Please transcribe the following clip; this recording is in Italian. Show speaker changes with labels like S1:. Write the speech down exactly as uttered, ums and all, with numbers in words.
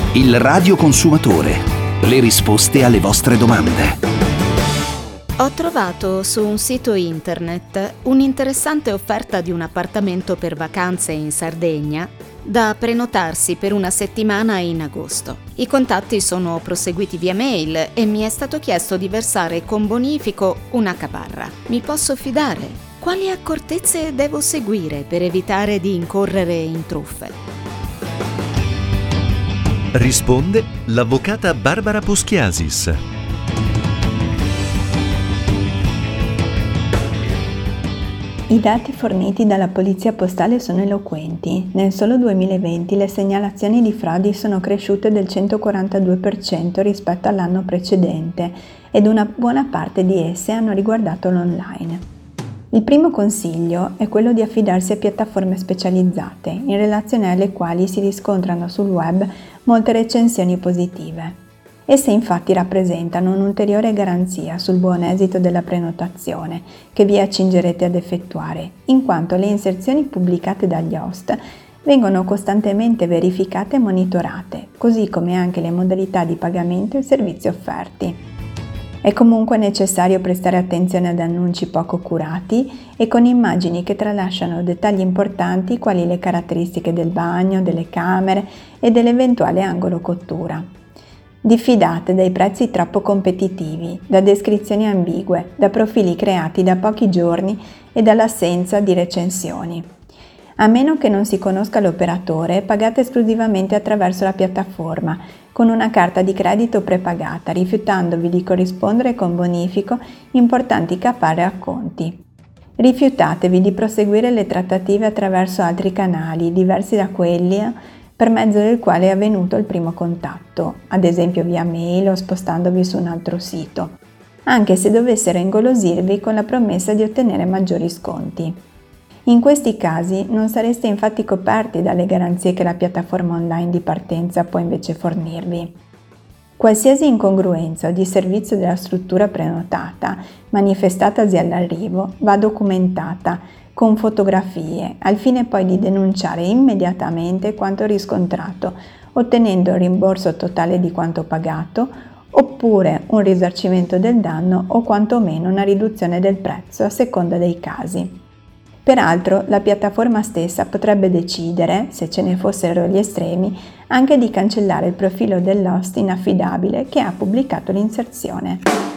S1: Il radioconsumatore. Le risposte alle vostre domande.
S2: Ho trovato su un sito internet un'interessante offerta di un appartamento per vacanze in Sardegna da prenotarsi per una settimana in agosto. I contatti sono proseguiti via mail e mi è stato chiesto di versare con bonifico una caparra. Mi posso fidare? Quali accortezze devo seguire per evitare di incorrere in truffe?
S3: Risponde l'avvocata Barbara Poschiasis.
S4: I dati forniti dalla Polizia Postale sono eloquenti. Nel solo duemilaventi le segnalazioni di frodi sono cresciute del centoquarantadue per cento rispetto all'anno precedente ed una buona parte di esse hanno riguardato l'online. Il primo consiglio è quello di affidarsi a piattaforme specializzate, in relazione alle quali si riscontrano sul web molte recensioni positive. Esse infatti rappresentano un'ulteriore garanzia sul buon esito della prenotazione che vi accingerete ad effettuare, in quanto le inserzioni pubblicate dagli host vengono costantemente verificate e monitorate, così come anche le modalità di pagamento e servizi offerti. È comunque necessario prestare attenzione ad annunci poco curati e con immagini che tralasciano dettagli importanti quali le caratteristiche del bagno, delle camere e dell'eventuale angolo cottura. Diffidate dai prezzi troppo competitivi, da descrizioni ambigue, da profili creati da pochi giorni e dall'assenza di recensioni. A meno che non si conosca l'operatore, pagate esclusivamente attraverso la piattaforma, con una carta di credito prepagata, rifiutandovi di corrispondere con bonifico importanti caparre a conti. Rifiutatevi di proseguire le trattative attraverso altri canali, diversi da quelli per mezzo del quale è avvenuto il primo contatto, ad esempio via mail o spostandovi su un altro sito, anche se dovessero ingolosirvi con la promessa di ottenere maggiori sconti. In questi casi non sareste infatti coperti dalle garanzie che la piattaforma online di partenza può invece fornirvi. Qualsiasi incongruenza o disservizio della struttura prenotata manifestatasi all'arrivo va documentata con fotografie, al fine poi di denunciare immediatamente quanto riscontrato, ottenendo il rimborso totale di quanto pagato, oppure un risarcimento del danno o quantomeno una riduzione del prezzo a seconda dei casi. Peraltro, la piattaforma stessa potrebbe decidere, se ce ne fossero gli estremi, anche di cancellare il profilo dell'host inaffidabile che ha pubblicato l'inserzione.